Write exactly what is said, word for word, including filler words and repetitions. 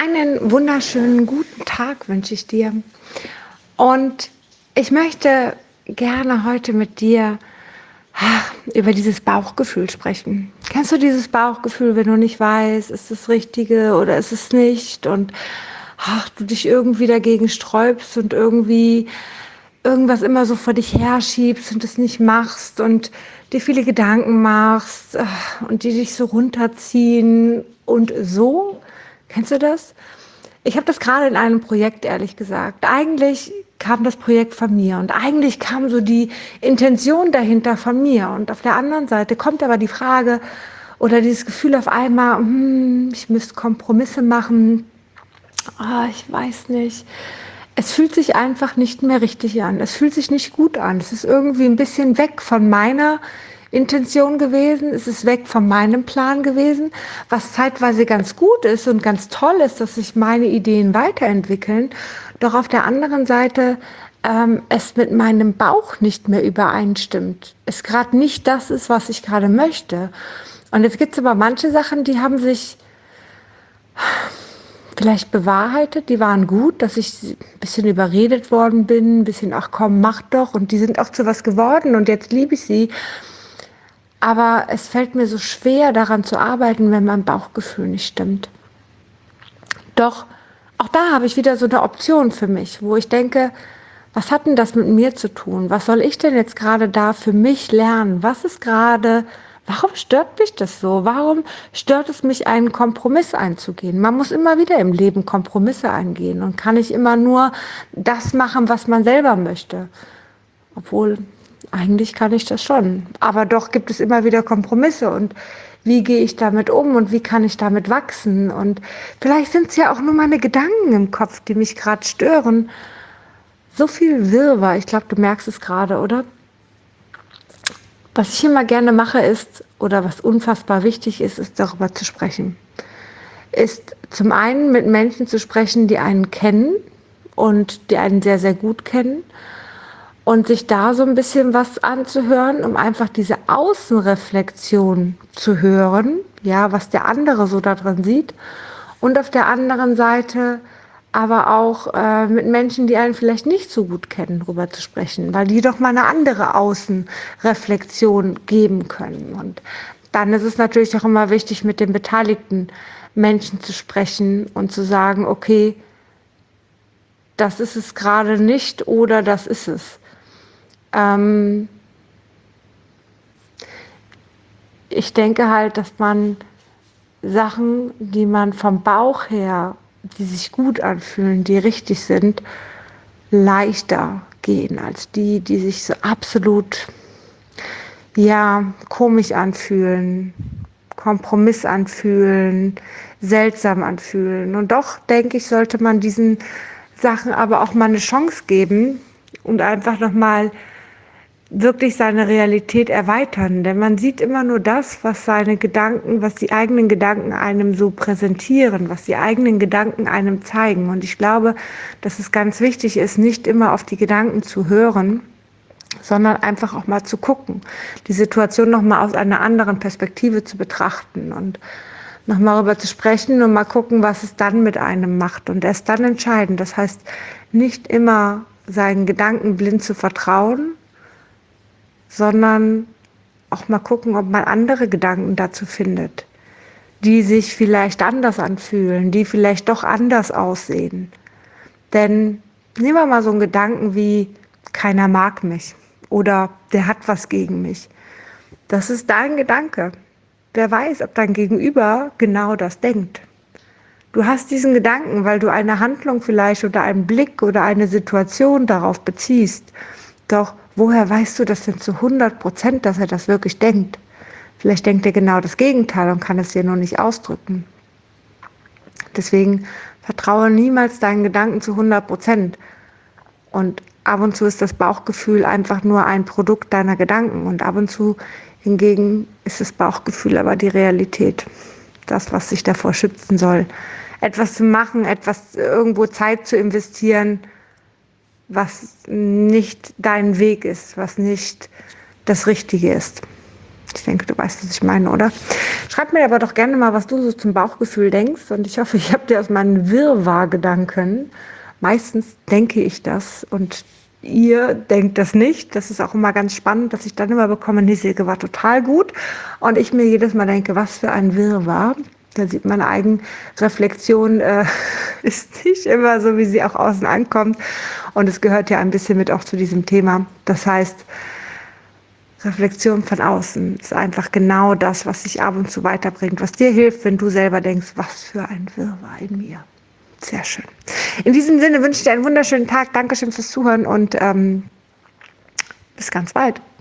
Einen wunderschönen guten Tag wünsche ich dir. Und ich möchte gerne heute mit dir ach, über dieses Bauchgefühl sprechen. Kennst du dieses Bauchgefühl, wenn du nicht weißt, ist es das Richtige oder ist es nicht? Und ach, du dich irgendwie dagegen sträubst und irgendwie irgendwas immer so vor dich herschiebst und es nicht machst und dir viele Gedanken machst ach, und die dich so runterziehen und so. Kennst du das? Ich habe das gerade in einem Projekt, ehrlich gesagt. Eigentlich kam das Projekt von mir und eigentlich kam so die Intention dahinter von mir. Und auf der anderen Seite kommt aber die Frage oder dieses Gefühl auf einmal, hm, ich müsste Kompromisse machen. Oh, ich weiß nicht. Es fühlt sich einfach nicht mehr richtig an. Es fühlt sich nicht gut an. Es ist irgendwie ein bisschen weg von meiner Intention gewesen. Es ist weg von meinem Plan gewesen, was zeitweise ganz gut ist und ganz toll ist, dass sich meine Ideen weiterentwickeln. Doch auf der anderen Seite ähm, es mit meinem Bauch nicht mehr übereinstimmt. Es gerade nicht das ist, was ich gerade möchte. Und jetzt gibt es aber manche Sachen, die haben sich vielleicht bewahrheitet, die waren gut, dass ich ein bisschen überredet worden bin, ein bisschen, ach komm, mach doch, und die sind auch zu was geworden und jetzt liebe ich sie. Aber es fällt mir so schwer, daran zu arbeiten, wenn mein Bauchgefühl nicht stimmt. Doch auch da habe ich wieder so eine Option für mich, wo ich denke, was hat denn das mit mir zu tun? Was soll ich denn jetzt gerade da für mich lernen? Was ist gerade, warum stört mich das so? Warum stört es mich, einen Kompromiss einzugehen? Man muss immer wieder im Leben Kompromisse eingehen und kann nicht immer nur das machen, was man selber möchte. Obwohl, eigentlich kann ich das schon. Aber doch gibt es immer wieder Kompromisse und wie gehe ich damit um und wie kann ich damit wachsen? Und vielleicht sind es ja auch nur meine Gedanken im Kopf, die mich gerade stören. So viel Wirrwarr, ich glaube, du merkst es gerade, oder? Was ich immer gerne mache ist, oder was unfassbar wichtig ist, ist darüber zu sprechen. Ist zum einen mit Menschen zu sprechen, die einen kennen und die einen sehr, sehr gut kennen und sich da so ein bisschen was anzuhören, um einfach diese Außenreflexion zu hören, ja, was der andere so da drin sieht, und auf der anderen Seite aber auch äh, mit Menschen, die einen vielleicht nicht so gut kennen, darüber zu sprechen, weil die doch mal eine andere Außenreflexion geben können. Und dann ist es natürlich auch immer wichtig, mit den beteiligten Menschen zu sprechen und zu sagen, okay, das ist es gerade nicht oder das ist es. Ähm, ich denke halt, dass man Sachen, die man vom Bauch her, die sich gut anfühlen, die richtig sind, leichter gehen als die, die sich so absolut, ja, komisch anfühlen, Kompromiss anfühlen, seltsam anfühlen. Und doch, denke ich, sollte man diesen Sachen aber auch mal eine Chance geben und einfach nochmal wirklich seine Realität erweitern, denn man sieht immer nur das, was seine Gedanken, was die eigenen Gedanken einem so präsentieren, was die eigenen Gedanken einem zeigen. Und ich glaube, dass es ganz wichtig ist, nicht immer auf die Gedanken zu hören, sondern einfach auch mal zu gucken, die Situation nochmal aus einer anderen Perspektive zu betrachten und nochmal darüber zu sprechen und mal gucken, was es dann mit einem macht und erst dann entscheiden. Das heißt, nicht immer seinen Gedanken blind zu vertrauen, sondern auch mal gucken, ob man andere Gedanken dazu findet, die sich vielleicht anders anfühlen, die vielleicht doch anders aussehen. Denn nehmen wir mal so einen Gedanken wie, keiner mag mich oder der hat was gegen mich. Das ist dein Gedanke. Wer weiß, ob dein Gegenüber genau das denkt. Du hast diesen Gedanken, weil du eine Handlung vielleicht oder einen Blick oder eine Situation darauf beziehst. Doch woher weißt du das denn zu hundert Prozent, dass er das wirklich denkt? Vielleicht denkt er genau das Gegenteil und kann es dir nur nicht ausdrücken. Deswegen vertraue niemals deinen Gedanken zu hundert Prozent. Und ab und zu ist das Bauchgefühl einfach nur ein Produkt deiner Gedanken. Und ab und zu hingegen ist das Bauchgefühl aber die Realität. Das, was sich davor schützen soll. Etwas zu machen, etwas irgendwo Zeit zu investieren, was nicht dein Weg ist, was nicht das Richtige ist. Ich denke, du weißt, was ich meine, oder? Schreib mir aber doch gerne mal, was du so zum Bauchgefühl denkst. Und ich hoffe, ich habe dir aus meinen Wirrwarr-Gedanken, meistens denke ich das und ihr denkt das nicht. Das ist auch immer ganz spannend, dass ich dann immer bekomme, nee, Silke war total gut. Und ich mir jedes Mal denke, was für ein Wirrwarr. Da sieht man, Eigenreflexion äh, ist nicht immer so, wie sie auch außen ankommt. Und es gehört ja ein bisschen mit auch zu diesem Thema. Das heißt, Reflexion von außen ist einfach genau das, was dich ab und zu weiterbringt, was dir hilft, wenn du selber denkst, was für ein Wirrwarr in mir. Sehr schön. In diesem Sinne wünsche ich dir einen wunderschönen Tag. Dankeschön fürs Zuhören und ähm, bis ganz bald.